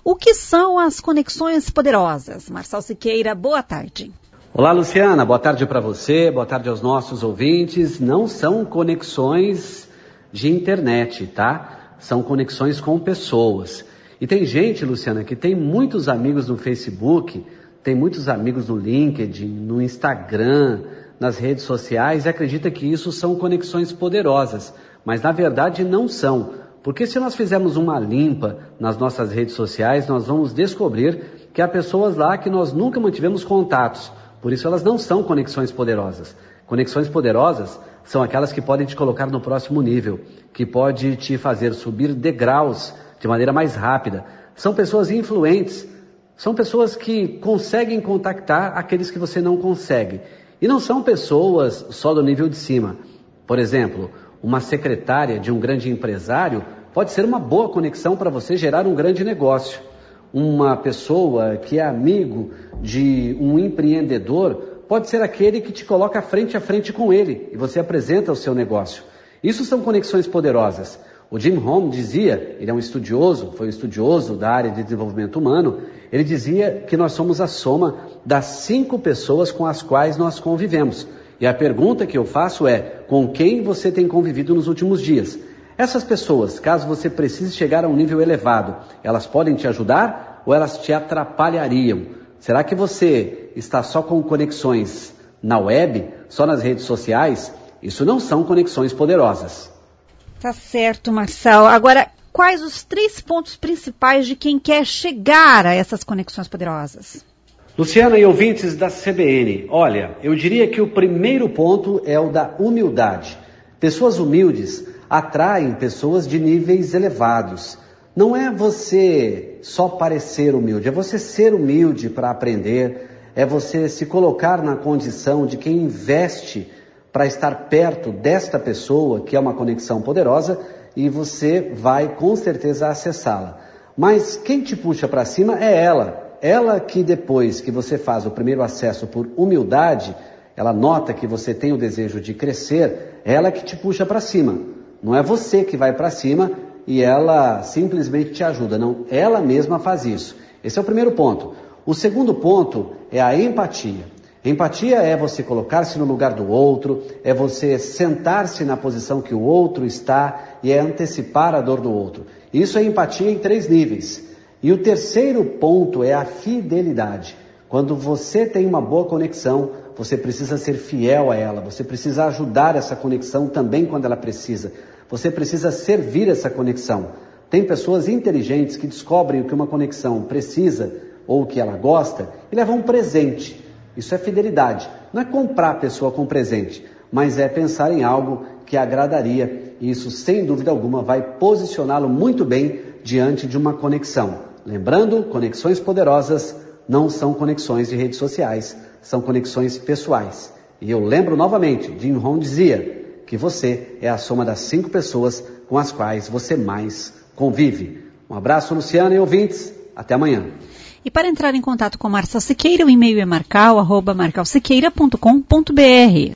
O que são as conexões poderosas? Marçal Siqueira, boa tarde. Olá, Luciana, boa tarde para você, boa tarde aos nossos ouvintes. Não são conexões de internet, tá? São conexões com pessoas. E tem gente, Luciana, que tem muitos amigos no Facebook, tem muitos amigos no LinkedIn, no Instagram, nas redes sociais e acredita que isso são conexões poderosas. Mas na verdade não são. Porque se nós fizermos uma limpa nas nossas redes sociais, nós vamos descobrir que há pessoas lá que nós nunca mantivemos contatos. Por isso elas não são conexões poderosas. Conexões poderosas são aquelas que podem te colocar no próximo nível, que pode te fazer subir degraus de maneira mais rápida. São pessoas influentes, são pessoas que conseguem contactar aqueles que você não consegue. E não são pessoas só do nível de cima. Por exemplo, uma secretária de um grande empresário pode ser uma boa conexão para você gerar um grande negócio. Uma pessoa que é amigo de um empreendedor pode ser aquele que te coloca frente a frente com ele e você apresenta o seu negócio. Isso são conexões poderosas. O Jim Rohn dizia, ele é um estudioso, foi um estudioso da área de desenvolvimento humano, ele dizia que nós somos a soma das 5 pessoas com as quais nós convivemos. E a pergunta que eu faço é, com quem você tem convivido nos últimos dias? Essas pessoas, caso você precise chegar a um nível elevado, elas podem te ajudar ou elas te atrapalhariam? Será que você está só com conexões na web, só nas redes sociais? Isso não são conexões poderosas. Tá certo, Marçal. Agora, quais os 3 pontos principais de quem quer chegar a essas conexões poderosas? Luciana e ouvintes da CBN, olha, eu diria que o primeiro ponto é o da humildade. Pessoas humildes atraem pessoas de níveis elevados. Não é você só parecer humilde, é você ser humilde para aprender, é você se colocar na condição de quem investe para estar perto desta pessoa, que é uma conexão poderosa, e você vai com certeza acessá-la. Mas quem te puxa para cima é ela. Ela que depois que você faz o primeiro acesso por humildade, ela nota que você tem o desejo de crescer, é ela que te puxa para cima. Não é você que vai para cima e ela simplesmente te ajuda, não. Ela mesma faz isso. Esse é o primeiro ponto. O segundo ponto é a empatia. Empatia é você colocar-se no lugar do outro, é você sentar-se na posição que o outro está e é antecipar a dor do outro. Isso é empatia em 3 níveis. E o terceiro ponto é a fidelidade. Quando você tem uma boa conexão, você precisa ser fiel a ela, você precisa ajudar essa conexão também quando ela precisa. Você precisa servir essa conexão. Tem pessoas inteligentes que descobrem o que uma conexão precisa ou o que ela gosta e levam um presente. Isso é fidelidade. Não é comprar a pessoa com presente, mas é pensar em algo que agradaria. E isso, sem dúvida alguma, vai posicioná-lo muito bem diante de uma conexão. Lembrando, conexões poderosas não são conexões de redes sociais, são conexões pessoais. E eu lembro novamente, Jim Rohn dizia que você é a soma das 5 pessoas com as quais você mais convive. Um abraço, Luciana e ouvintes. Até amanhã. E para entrar em contato com Marçal Siqueira, o e-mail é marcal@marcalsiqueira.com.br.